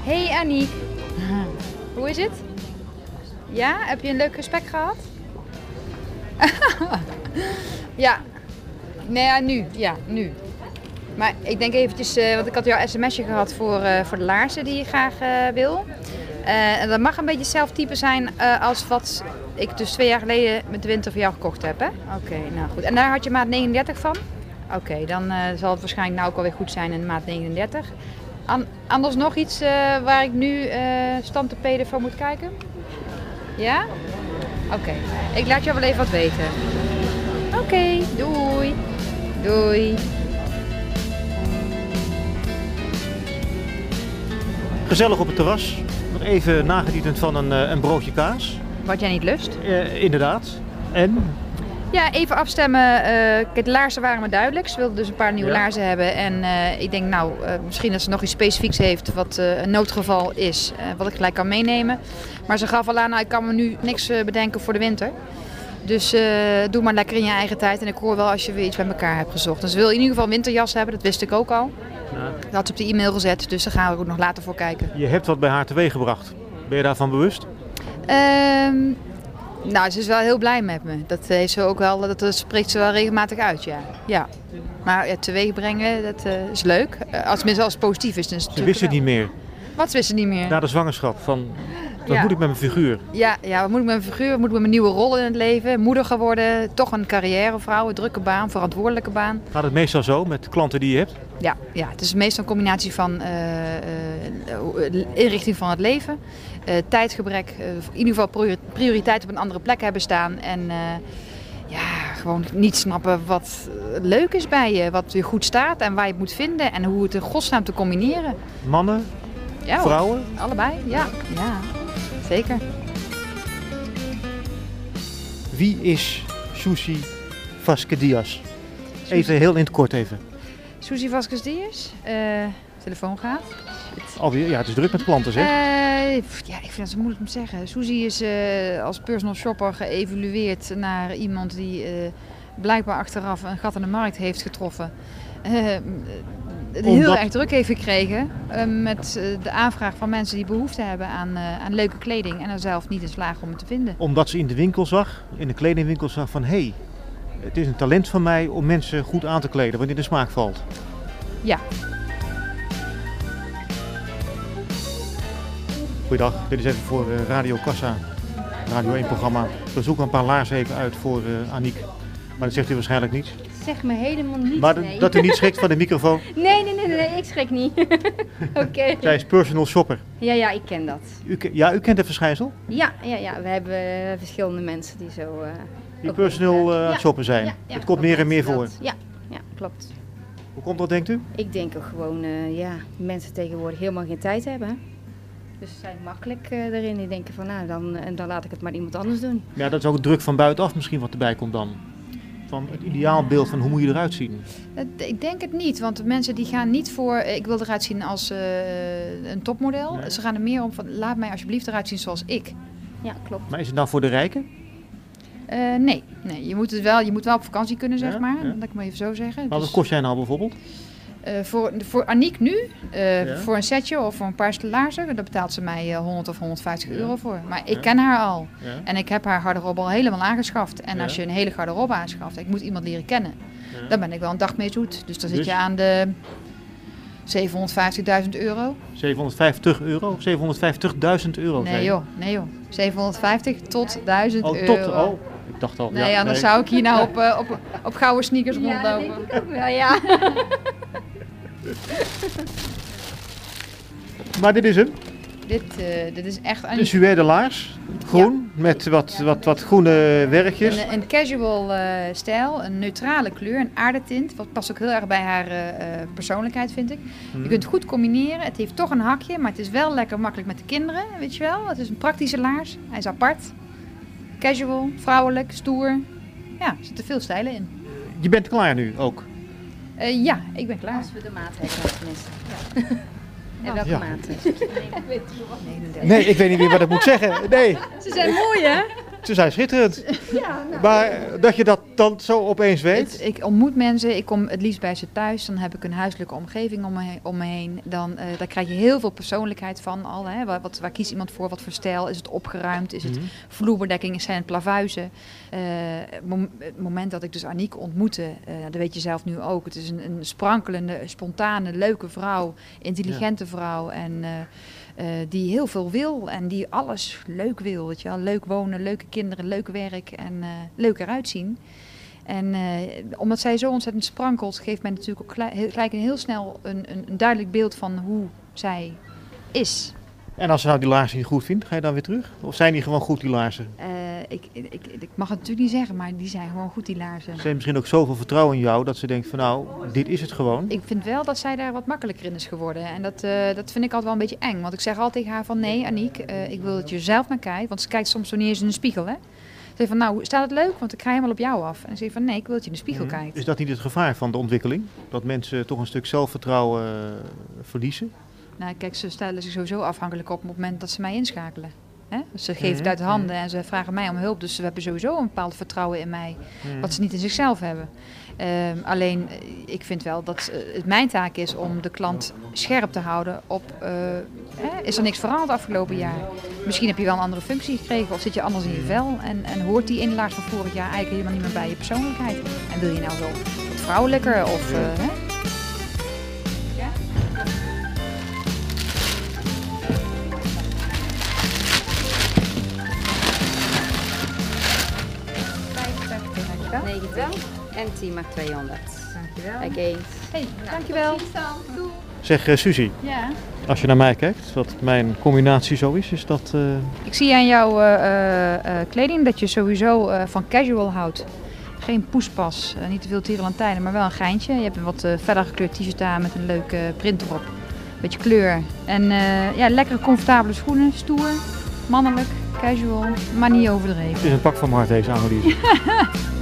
Hey Aniek, hoe is het? Ja, heb je een leuk gesprek gehad? Ja, nee, ja, nu. Ja, nu. Maar ik denk eventjes, want ik had jouw sms'je gehad voor de laarzen die je graag wil. En dat mag een beetje hetzelfde type zijn als wat ik dus 2 jaar geleden met de winter voor jou gekocht heb, hè? Oké, nou goed. En daar had je maat 39 van? Oké, dan zal het waarschijnlijk nou ook alweer goed zijn in maat 39. Anders nog iets waar ik nu standtepeden van moet kijken? Ja? Oké, ik laat jou wel even wat weten. Oké, doei. Doei. Gezellig op het terras. Nog even nagenietend van een broodje kaas. Wat jij niet lust? Inderdaad. En? Ja, even afstemmen. Kijk, de laarzen waren me duidelijk. Ze wilden dus een paar nieuwe laarzen hebben. En ik denk, nou, misschien dat ze nog iets specifieks heeft wat een noodgeval is. Wat ik gelijk kan meenemen. Maar ze gaf al aan, nou, ik kan me nu niks bedenken voor de winter. Dus doe maar lekker in je eigen tijd. En ik hoor wel als je weer iets bij elkaar hebt gezocht. Dus ze wil in ieder geval een winterjas hebben. Dat wist ik ook al. Ja. Dat had ze op de e-mail gezet. Dus daar gaan we ook nog later voor kijken. Je hebt wat bij haar teweeggebracht. Ben je daarvan bewust? Nou, ze is wel heel blij met me. Dat heeft ze ook wel, dat spreekt ze wel regelmatig uit, ja. Ja. Maar ja, teweeg brengen, dat is leuk. Tenminste, als het positief is. Dan is het ze wist het niet meer. Wat wist ze niet meer? Na de zwangerschap. Wat moet ik met mijn figuur? Ja, wat moet ik met mijn figuur? Wat moet ik met mijn nieuwe rol in het leven? Moeder geworden, toch een carrièrevrouw, een drukke baan, verantwoordelijke baan. Gaat het meestal zo met klanten die je hebt? Ja, het is meestal een combinatie van inrichting van het leven, tijdgebrek, in ieder geval prioriteit op een andere plek hebben staan en gewoon niet snappen wat leuk is bij je, wat je goed staat en waar je het moet vinden en hoe het in godsnaam te combineren. Mannen? Ja, vrouwen? Allebei, ja, zeker. Wie is Suzy Vasquez-Diaz? Even heel in het kort even. Suzy Vasquez-Diaz, telefoon gaat. Alweer, ja, het is druk met klanten, zeg. Ik vind dat zo moeilijk om te zeggen. Suzy is als personal shopper geëvalueerd naar iemand die blijkbaar achteraf een gat in de markt heeft getroffen. Heel erg druk heeft gekregen met de aanvraag van mensen die behoefte hebben aan leuke kleding en er zelf niet in slagen om het te vinden. Omdat ze in de winkel zag, in de kledingwinkel zag van hé, het is een talent van mij om mensen goed aan te kleden wanneer de smaak valt. Ja. Goeiedag, dit is even voor Radio Kassa, Radio 1 programma. We zoeken een paar laarzen even uit voor Aniek, maar dat zegt u waarschijnlijk niet. Zeg me helemaal niet. Maar dat u niet schrikt van de microfoon? Nee, ik schrik niet. Oké. Zij is personal shopper. Ja, ik ken dat. U kent het verschijnsel? Ja, we hebben verschillende mensen die zo... die personal shopper zijn. Ja, het komt meer en meer voor. Ja, klopt. Hoe komt dat, denkt u? Ik denk ook gewoon, mensen tegenwoordig helemaal geen tijd hebben. Dus ze zijn makkelijk erin. Die denken van, dan laat ik het maar iemand anders doen. Ja, dat is ook het druk van buitenaf misschien wat erbij komt dan. Van het ideaalbeeld van hoe moet je eruit zien? Ik denk het niet, want de mensen die gaan niet voor, ik wil eruit zien als een topmodel. Nee. Ze gaan er meer om van, laat mij alsjeblieft eruit zien zoals ik. Ja, klopt. Maar is het nou voor de rijken? Nee, je moet wel op vakantie kunnen, zeg maar. Dat kan ik maar even zo zeggen. Maar wat kost jij nou bijvoorbeeld? Voor Aniek nu, voor een setje of voor een paar laarzen, daar betaalt ze mij 100 of 150 euro voor. Maar ik ken haar al en ik heb haar garderobe al helemaal aangeschaft. En als je een hele garderobe aanschaft, ik moet iemand leren kennen, dan ben ik wel een dag mee zoet. Dus dan zit je aan de 750.000 euro. 750 euro? 750.000 euro? Nee joh. 750 tot 1000 euro. Ik dacht al. Nee, anders zou ik hier nou op gouden sneakers rondlopen. Ja, denk ik ook wel, ja. Maar dit is hem? Dit is echt een suède laars, groen, met wat groene werkjes. Een casual stijl, een neutrale kleur, een aardetint. Wat past ook heel erg bij haar persoonlijkheid, vind ik. Je kunt het goed combineren. Het heeft toch een hakje, maar het is wel lekker makkelijk met de kinderen, weet je wel. Het is een praktische laars. Hij is apart. Casual, vrouwelijk, stoer. Ja, er zitten veel stijlen in. Je bent klaar nu ook? Ja, ik ben klaar. Als we de maat hebben, tenminste. Ja. En welke maat? Nee, ik weet niet meer wat ik moet zeggen. Nee. Ze zijn mooi, hè? Ze zijn schitterend. Ja, nou, Maar dat je dat dan zo opeens weet. ik ontmoet mensen, ik kom het liefst bij ze thuis. Dan heb ik een huiselijke omgeving om me heen. Daar krijg je heel veel persoonlijkheid van al. Hè. Waar kiest iemand voor? Wat voor stijl? Is het opgeruimd? Is het vloerbedekking? Zijn het plavuizen? Het moment dat ik dus Aniek ontmoette, dat weet je zelf nu ook. Het is een sprankelende, spontane, leuke vrouw. Intelligente vrouw. En die heel veel wil en die alles leuk wil. Weet je wel. Leuk wonen, leuke kinderen, leuk werk en leuk eruit zien. En omdat zij zo ontzettend sprankelt, geeft mij natuurlijk ook gelijk heel snel een duidelijk beeld van hoe zij is. En als ze nou die laarzen niet goed vindt, ga je dan weer terug? Of zijn die gewoon goed, die laarzen? Ik mag het natuurlijk niet zeggen, maar die zijn gewoon goed, die laarzen. Ze heeft misschien ook zoveel vertrouwen in jou dat ze denkt van nou, dit is het gewoon. Ik vind wel dat zij daar wat makkelijker in is geworden. En dat vind ik altijd wel een beetje eng. Want ik zeg altijd tegen haar van nee, Aniek, ik wil dat je zelf naar kijkt. Want ze kijkt soms zo niet eens in de spiegel, hè. Ze zegt van nou, staat het leuk? Want ik ga helemaal op jou af. En ze zegt van nee, ik wil dat je in de spiegel kijkt. Is dat niet het gevaar van de ontwikkeling? Dat mensen toch een stuk zelfvertrouwen verliezen? Nou, kijk, ze stellen zich sowieso afhankelijk op het moment dat ze mij inschakelen. Hè? Dus ze geven het uit de handen en ze vragen mij om hulp. Dus ze hebben sowieso een bepaald vertrouwen in mij, wat ze niet in zichzelf hebben. Alleen, ik vind wel dat het mijn taak is om de klant scherp te houden op... is er niks veranderd afgelopen jaar? Misschien heb je wel een andere functie gekregen of zit je anders in je vel en hoort die inlaars van vorig jaar eigenlijk helemaal niet meer bij je persoonlijkheid. En wil je nou wel wat vrouwelijker of... Ja. 90 en 10 mag 200. Dankjewel. Again. Hey, dankjewel. Zeg Suzy, Ja. als je naar mij kijkt, wat mijn combinatie zo is dat... Ik zie aan jouw kleding dat je sowieso van casual houdt. Geen poespas, niet te veel tierenlantijnen, maar wel een geintje. Je hebt een wat verder gekleurd t-shirt aan met een leuke print erop. Beetje kleur. En ja, lekkere comfortabele schoenen, stoer, mannelijk, casual, maar niet overdreven. Het is een pak van mijn hart deze Annelies.